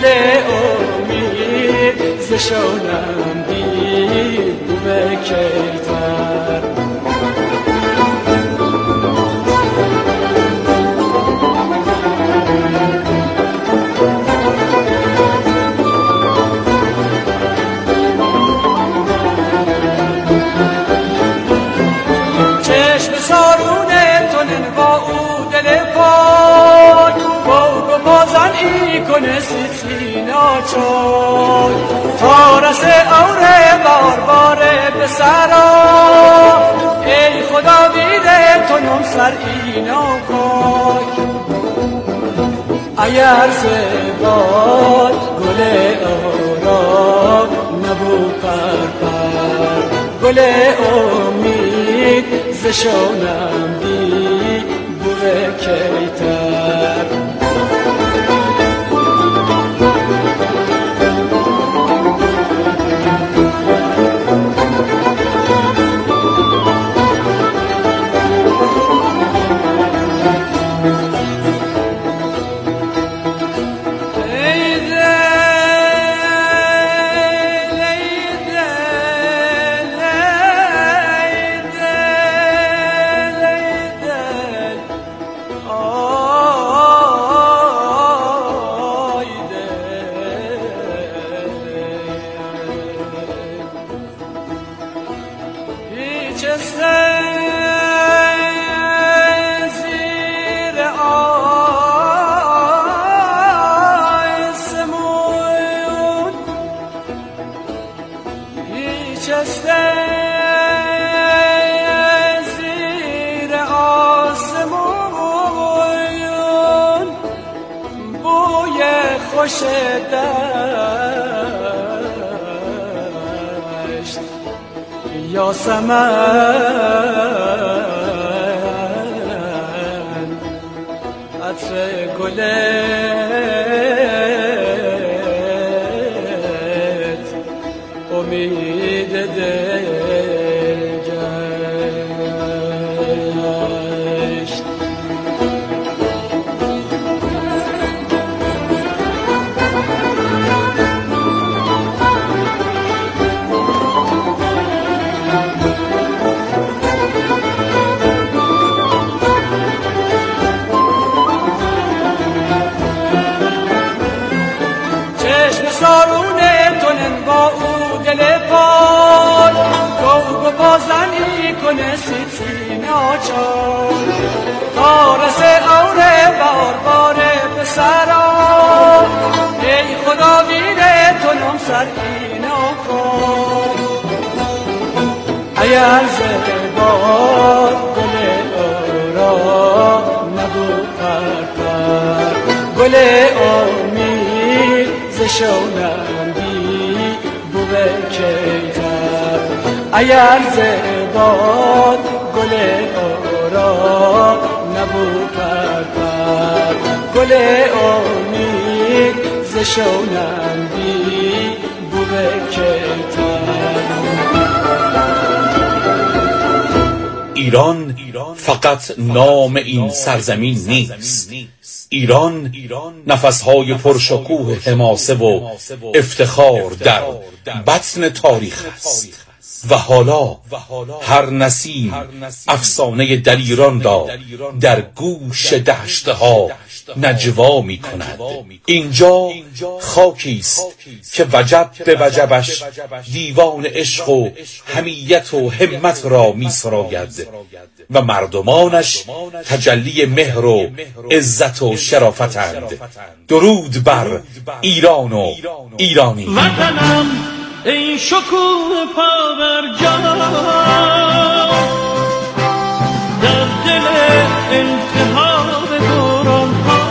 گل امید ز شونم بی بوی کیتر. چشم سارونه تونن با او دل پاک با بازن ای کنه سینا چای تا رس اوره بار باره به سرا ای خدا بیده تونم سر اینا پاک. اگر زباد گل آرام نبو پر گل امید ز شونم بی بوی کیتر. زیر آسمون بوی خوش دشت یاسمن عطر گلت امید دل گشت. چشم سارونه تونن با او دل پاک گو بازنی کنه سینا چای تا رس اوره بار باره به سرا ای خدا بیره تونم سر اینا کن. اگر زباد گل آرام نبو پر گل امید ز شونم بی بوی کیتر. اگر زباد گل آرام نبو پر گل امید ز شونم بی بوی کیتر. ایران فقط نام این سرزمین نیست. ایران نفسهای پرشکوه حماسه و افتخار در بطن تاریخ است و حالا هر نسیم افسانه در ایران را در گوش دشتها نجوا می کند. اینجا خاکی است که وجب به وجبش دیوان عشق و حمیت و همت را می سراید و مردمانش تجلی مهر و عزت و شرافتند. درود بر ایران و ایرانی. وطنم ای شکوه پاورجا در دل التهاب دوران ها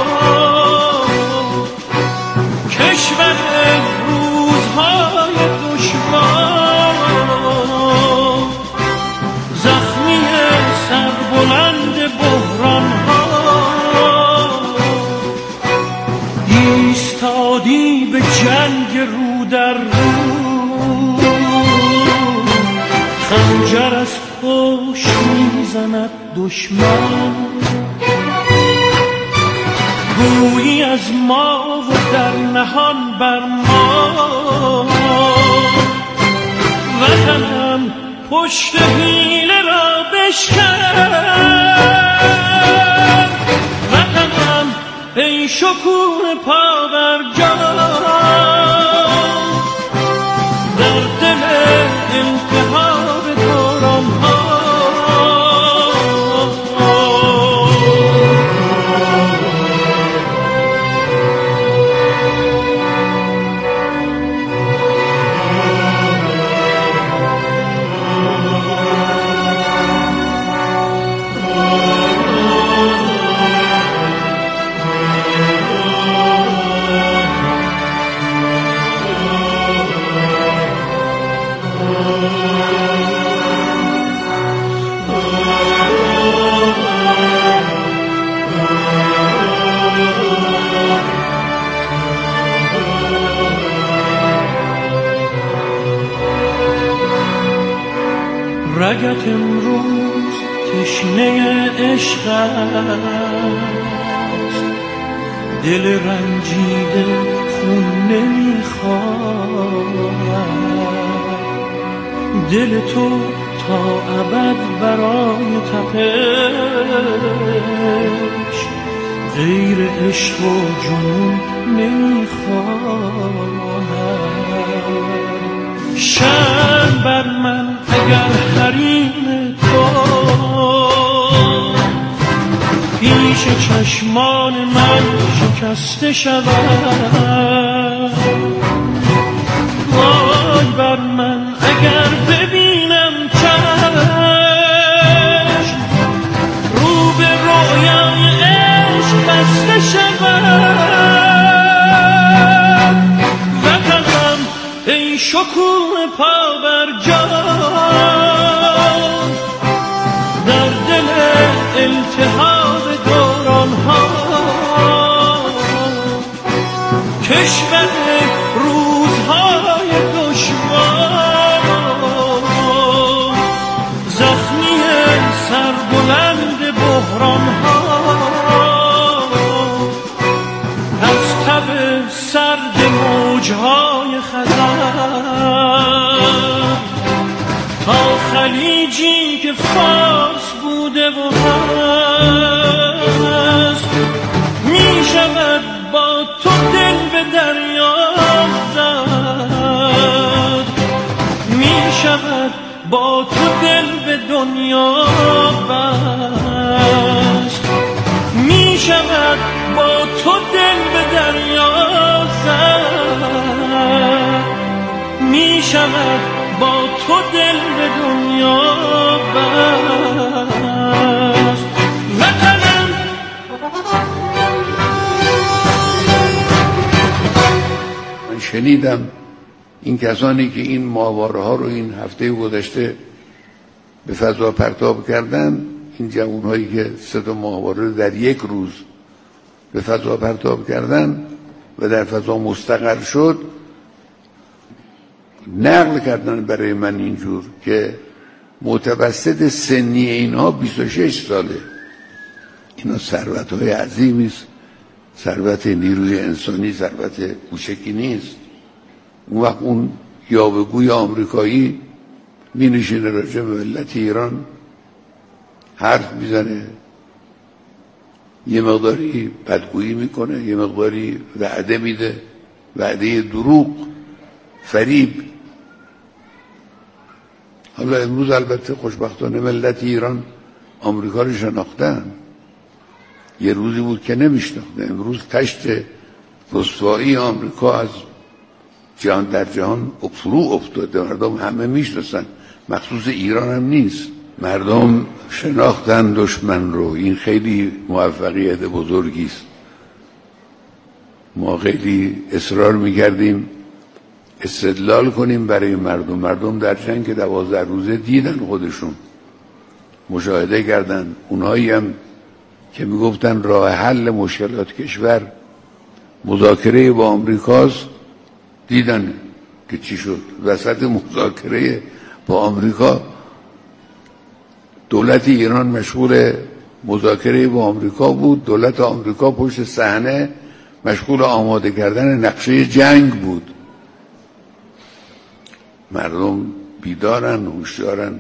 کشور روزهای دشوار زخمی سربلند بحران ها ایستادی به جنگ رو در رو خنجر از پشت میزند دشمن گویی از ما و در نهان بر ما وطنم پشت حیله را بشکن وطنم ای شکوه پا بر جا در دل التهاب دوران ها رگت امروز تشنه عشق است دل رنجیده خون نمیخواد دل تو تا ابد برای تپش غیر عشق و جنون نمیخواد شرم بر من اگر حریم تو پیش چشمان من شکسته شود وای بر من اگر ببینم چشم رو به رویای عشق بسته شود وطنم ای شکوه پا بر جا در دل التهاب دوران ها کشور روزهای دشوار زخمی سربلند بحران ها از تب سرد موجهای خزر تا خلیجی که فارس بوده و هست می شود با تو دل به دریا زد می شود با تو دل به دنیا بست می شود با تو دل به دریا زد می شود با تو دل به دنیا بست وطنم من شنیدم این کسانی که این ماهواره ها رو این هفته گذشته به فضا پرتاب کردن این جوان هایی که 3 ماهواره رو در یک روز به فضا پرتاب کردن و در فضا مستقر شد نقل کردن برای من اینجور که متوسط سنی اینها 26 ساله. اینا ثروت های عظیمی است، ثروت نیروی انسانی ثروت کوچکی نیست. اون وقت اون یاوه‌گوی آمریکایی می نشینه راجع به ملت ایران حرف میزنه، یه مقداری بدگویی میکنه، یه مقداری وعده میده، وعده دروغ، فریب. حالا امروز البته خوشبختانه ملت ایران آمریکا رو شناختن. یه روزی بود که نمیشناختن. امروز تشت رسوایی آمریکا از جهان در جهان فرو افتاده. مردم همه میشناسن، مخصوص ایران هم نیست. مردم شناختن دشمن رو. این خیلی موفقیت بزرگی است. ما خیلی اصرار میکردیم استدلال کنیم برای مردم در جنگ 12 روزه دیدن، خودشون مشاهده کردن. اونهایی هم که میگفتن راه حل مشکلات کشور مذاکره با آمریکاست، دیدن که چی شد. وسط مذاکره با آمریکا دولت ایران مشغول مذاکره با آمریکا بود. دولت آمریکا پشت صحنه مشغول آماده کردن نقشه جنگ بود. مردم بیدارن، هوشیارن.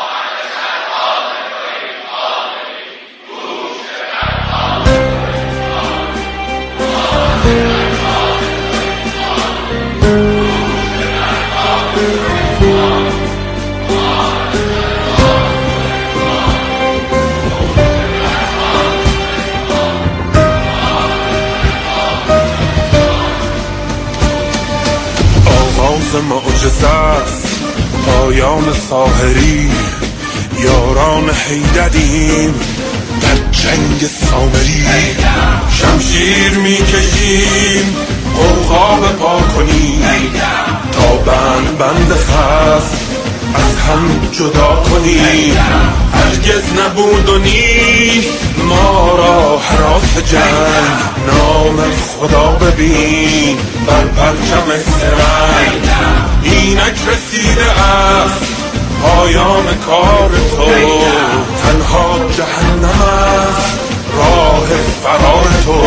معجزه است پایان ساحری، یاران حیدریم در جنگ سامری. شمشیر میکشیم عقاب پا کنیم تا بند خست از هم جدا کنیم. هرگز نبود و نیست ما را هراس جنگ، نام خدا ببین بر پرچم سرنگ. اینک رسیده است پایان کار تو، تنها جهنم است راه فرار تو.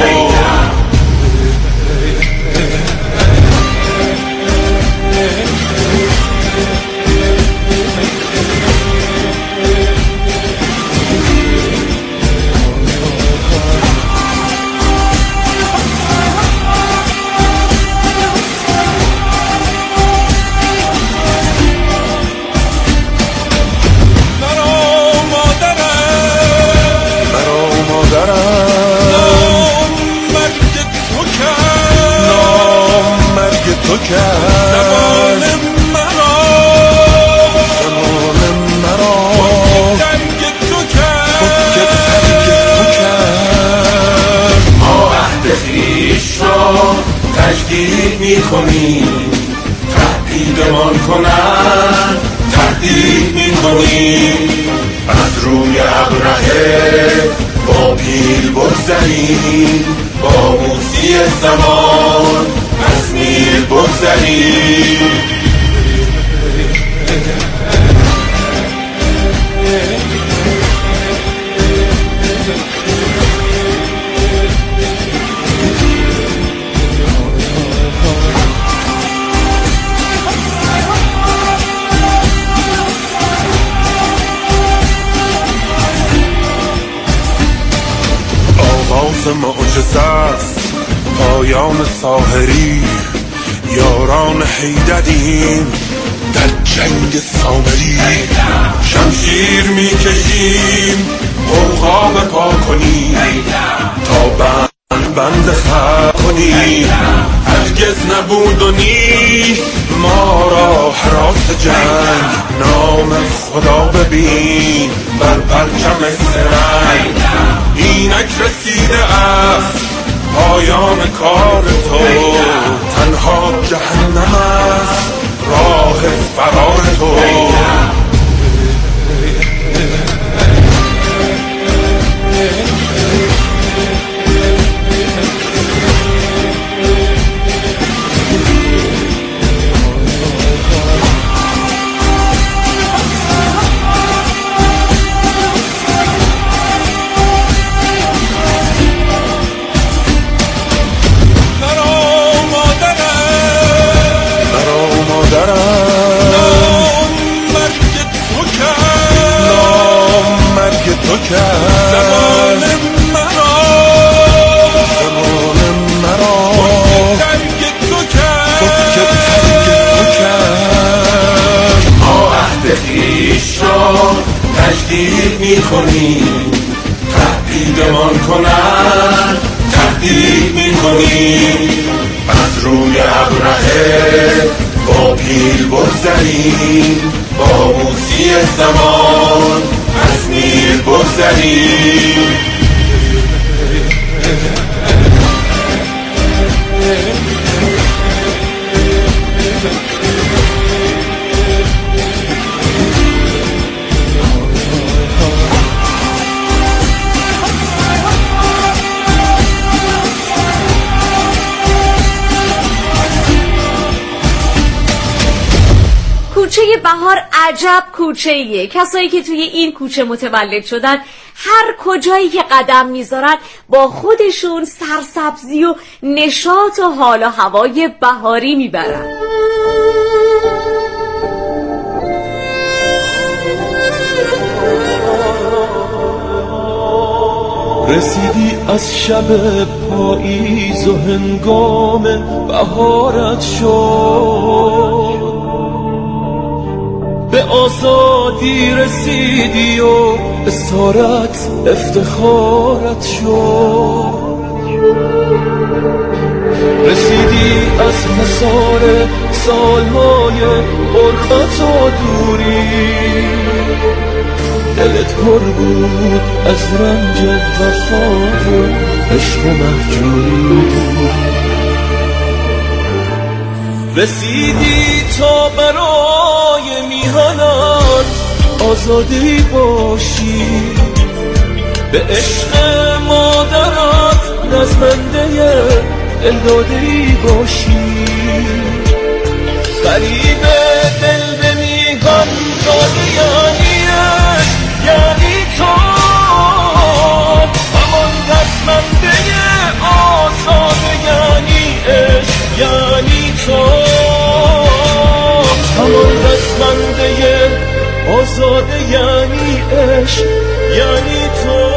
تجدید میکنیم تهدیدمان کنن، تهدید میکنیم از روی ابرهه با پیل بگذریم، با موسی زمان از نیل بگذریم. معجزه است پایان ساحری، یاران حیدریم در جنگ سامری. شمشیر میکشیم عقاب پا کنیم تا بند خط کنیم. هرگز نبود و نیست ما را هراس جنگ، نام خدا ببین بر پرچم سرنگ. اینک رسیده است پایان کار تو، تنها جهنم است راه فرار تو. تجدید میکنیم تهدیدمان کنن، تهدید میکنیم از روی ابرهه با پیل بگذریم، با موسی زمان از نیل بگذریم. کوچه بهار عجب کوچه‌ایه. کسایی که توی این کوچه متولد شدن هر کجایی که قدم میذارن با خودشون سرسبزی و نشاط و حال و هوای بهاری میبرن. رسیدی از شب پاییز و هنگام بهارت شد، به آزادی رسیدی و اسارت افتخارت شد. رسیدی از حصار سالهای غربت و دوری، دلت پر بود از رنج وفا و عشق و مهجوری. رسیدی تا برای میهنت آزادی باشی، به عشق مادرت رزمنده دلداده‌ای باشی. غریب دل به میهن داده یعنی تو، همان رزمنده آزاده یعنی عشق، یعنی تو همان رزمنده آزاده یعنی عشق، یعنی تو.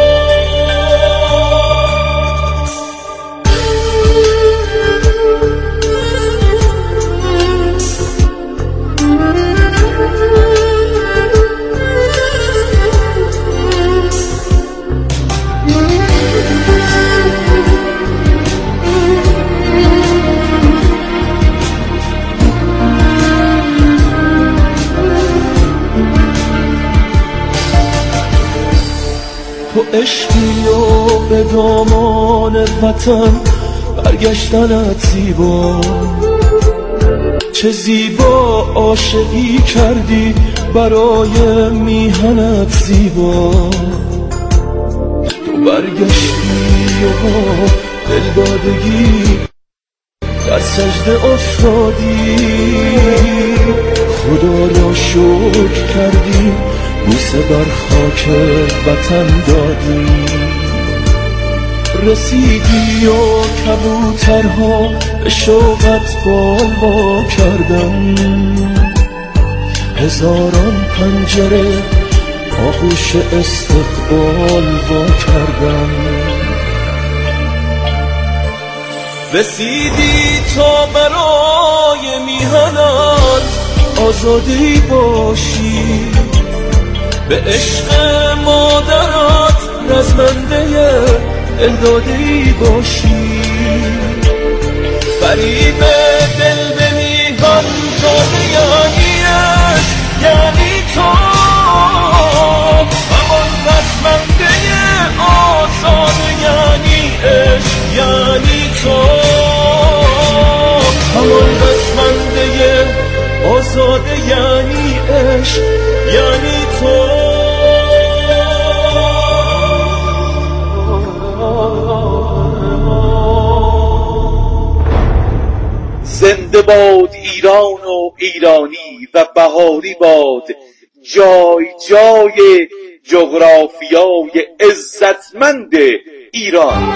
تو عشقی و به دامان وطن برگشتنت زیبا، چه زیبا عاشقی کردی برای میهنت زیبا. تو برگشتی و با دلدادگی در سجده افتادی، خدا را شکر کردی بوسه بر خاک وطن دادی. رسیدی و کبوترها به شوقت بال وا کردن، هزاران پنجره آغوش استقبال وا کردن. رسیدی تا برای میهنت آزادی باشی، به عشق مادرت رزمنده دلداده‌ای باشی. غریب دل به میهن داده یعنی تو، همان رزمنده آزاده یعنی عشق، یعنی تو همان رزمنده آزاده یعنی عشق، یعنی تو. زنده باد ایران و ایرانی و بهاری باد جای جای جغرافیای عزتمند ایران.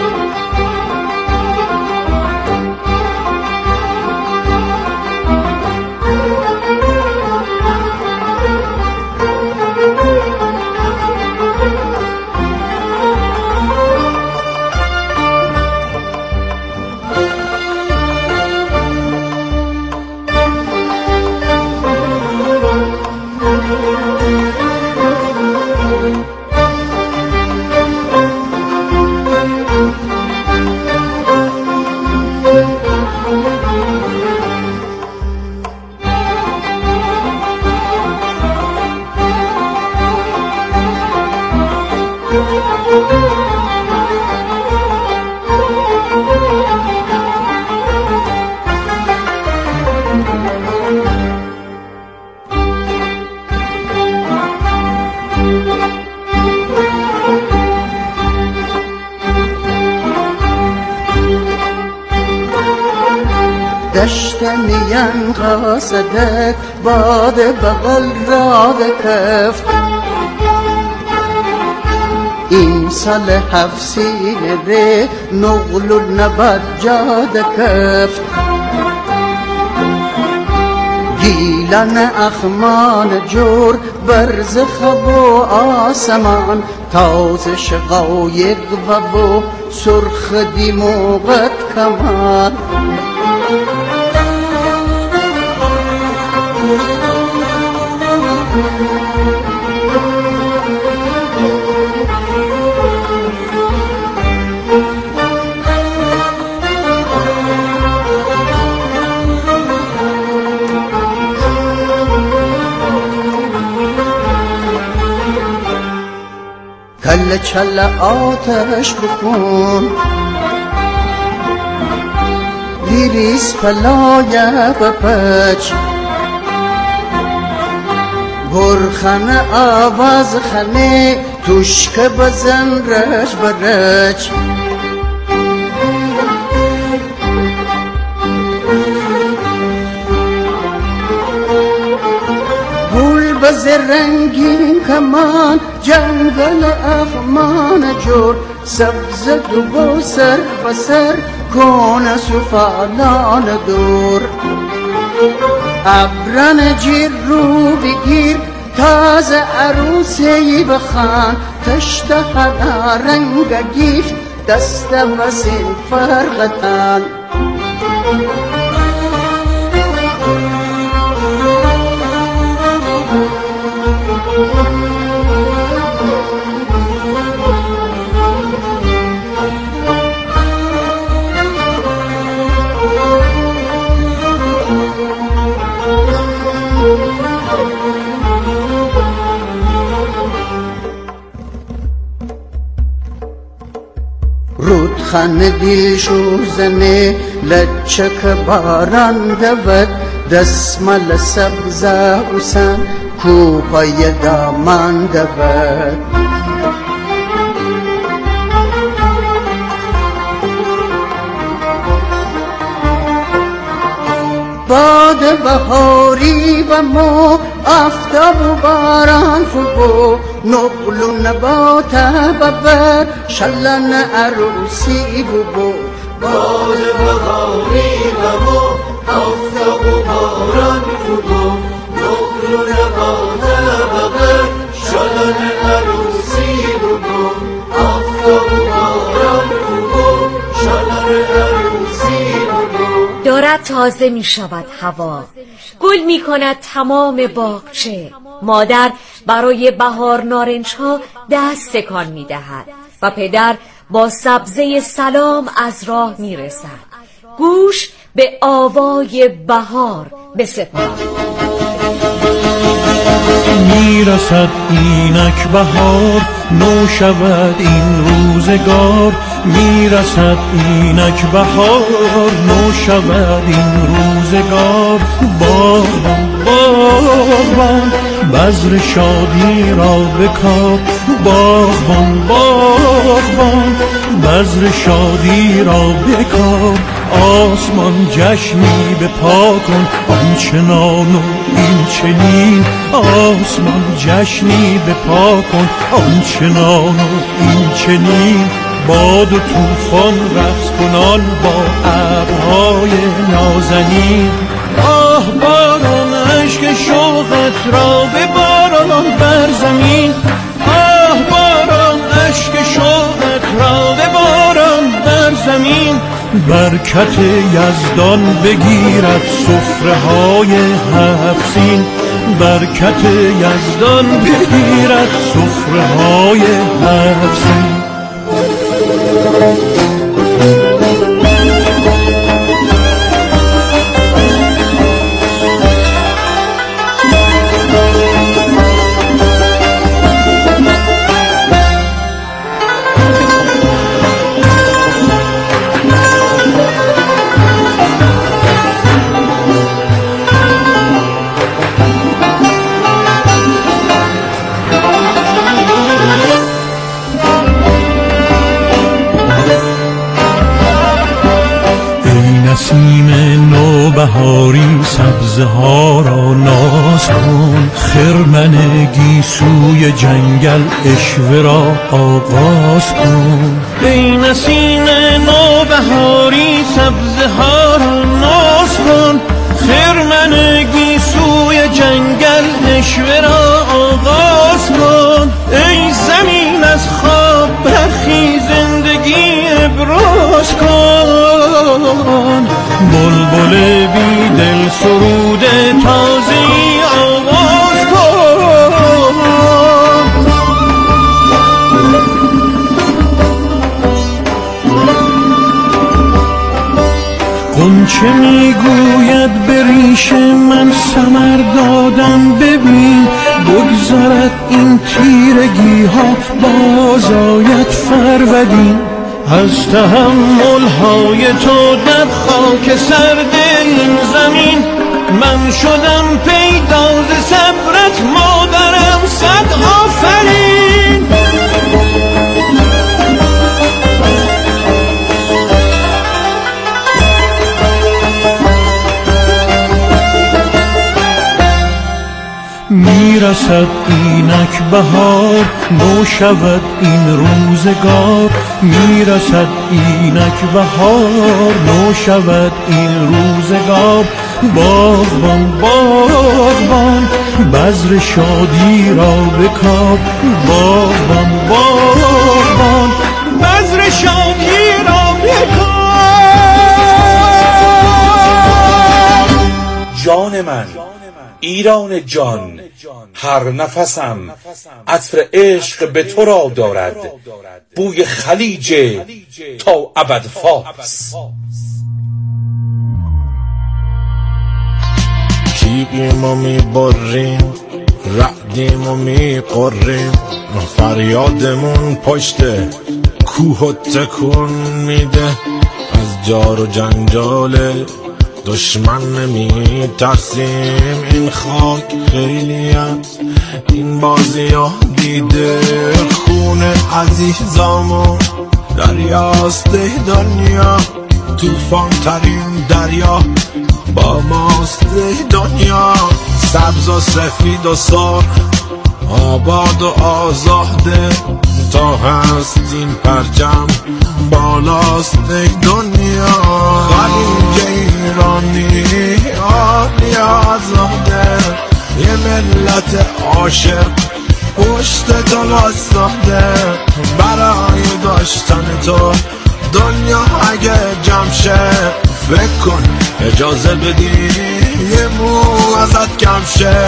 دشت میان قاصدک باد بغل را بکفت، سال 7 سینه ره نقل و نبد جاده کفت گیلن اخمان جور برز خب و آسمان تاز شقایق و سرخ دیموقت کمان کل چل آتش بکن لیریس پلایه بپچ برخن آواز خنه توشک بزن رش برچ گل بز رنگین کمان جنگل اخمان جور سبز دو سر بسر کون سفالان دور ابرن جیر رو بگیر تازه عروسی بخان تشت حدا رنگ گیفت دست وسین فرقتان رودخان دل شوزنه لچک باران دود دسمال سبزه حسن کوپای دامان دود باد بهاری و مو آفتاب و باران فبو نقل و نبات ببر شلن عروسی ببو باد بهاری و مو آفتاب و باران فبو نقل و نبات ببر شلن عروسی ببو آفتاب و باران فبو شلن عروسی ببو دارد تازه می شود هوا گل می کند تمام باغچه مادر برای بهار نارنج ها دست تکان می دهد و پدر با سبزه سلام از راه می رسد گوش به آوای بهار بسپار می رسد اینک بهار نو شود این روزگار می رسد اینک بهار نو شود این روزگار باغبان باغبان بذر شادی را بکار باغبان باغبان بذر شادی را بکار آسمان جشنی به پا کن آنچنان و این چنین آسمان جشنی به پا کن آنچنان و این چنین باد و طوفان رقص کنان با ابرهای نازنین آه باران اشک شوقت را به باران بر زمین آه باران اشک شوقت را به باران بر زمین برکت یزدان بگیرد سفره های هفت سین برکت یزدان بگیرد سفره های هفت سین بهاری سبزه ها را ناز کن، خرمن گیسوی جنگل اشوه را آغاز کن. ای نسیم نوبهاری سبزه ها را ناز کن، خرمن گیسوی جنگل اشوه را آغاز کن. ای زمین از خواب برخی زندگی ابراز کن، بلبل بی دل سرود تازه‌ای آواز کن. غنچه میگوید به ریش من ثمر دادم، ببین بگذارد این تیرگی ها باز آید فرودین. از تحمل های تو در خاک سرد این زمین من شدم پیدا ز صبرت مادرم، صد آفرین. میرسد اینک بهار، نو شود این روزگار. میرسد اینک بهار، نو شود این روزگار. باغبان باغبان بذر شادی را بکار، باغبان باغبان بذر شادی را بکار. جان من ایران جان، هر نفسم عطر عشق به تو را دارد، بوی خلیج تا ابد فارس. تیغیمو میبریم، رعدیمو میقریم، فریادمون پشت کوه تکون میده. از جار و جنجال دشمن نمی ترسیم، این خاک خیلی از این بازی ها دیده. خون عزیزامون دریاست دنیا، توفان ترین دریا با ماست دنیا. سبز و سفید و سرخ، آباد و آزاده، تا هست این پرچم بالاست دنیا. خلیج ایرانی عالی آزاده، یه ملت عاشق پشت تو واسطه. برای داشتن تو دنیا اگه جمع شه، فکر کن اجازه بدی یه مو ازت کم شه.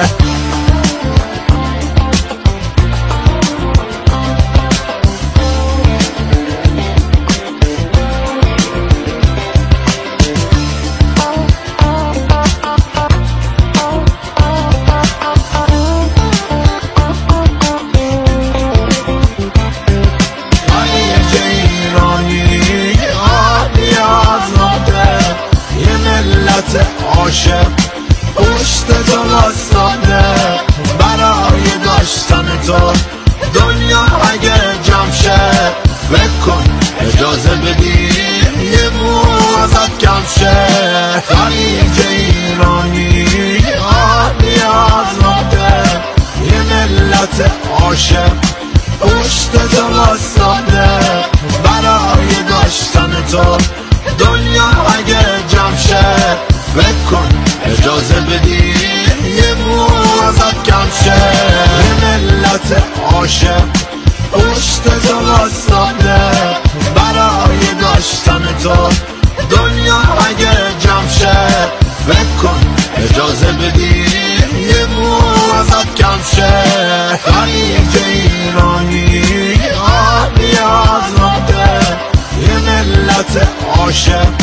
عاشق پشت تو واسطه، برای داشتن تو دنیا اگه جمع شه. فکر کن اجازه بدی یه مو ازت کم شه. خلیج ایرانی عالی آزاده، یه ملت عاشق پشت تو واسطه، برای داشتن تو دنیا اگه جمع شه. فکر کن اجازه بدی یه مو ازت کم شه. یه ملت عاشق پشت تو واسطه، برای داشتن تو دنیا اگه جمع شه. فکر کن اجازه بدی یه مو ازت کم شه. خلیج ایرانی عالی آزاده، یه ملت عاشق